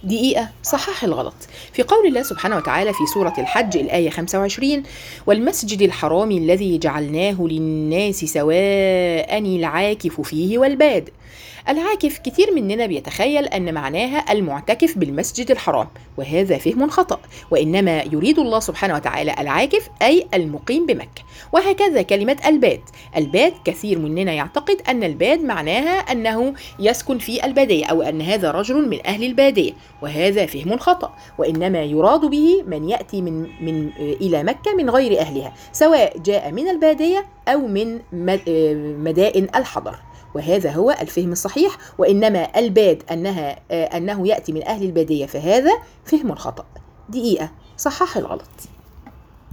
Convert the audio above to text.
دقيقة صحح الغلط. في قول الله سبحانه وتعالى في سورة الحج الآية 25: والمسجد الحرام الذي جعلناه للناس سواء العاكف فيه والباد. العاكف كتير مننا بيتخيل أن معناها المعتكف بالمسجد الحرام، وهذا فهم خطأ، وإنما يريد الله سبحانه وتعالى العاكف أي المقيم بمكة. وهكذا كلمة الباد. الباد كثير مننا يعتقد أن الباد معناها أنه يسكن في البادية، أو أن هذا رجل من أهل البادية، وهذا فهم خطأ، وإنما يراد به من يأتي إلى مكة من غير أهلها، سواء جاء من البادية أو من مدائن الحضر، وهذا هو الفهم الصحيح. وإنما الباد أنه يأتي من أهل البادية، فهذا فهم خطأ. دقيقة صحح الغلط.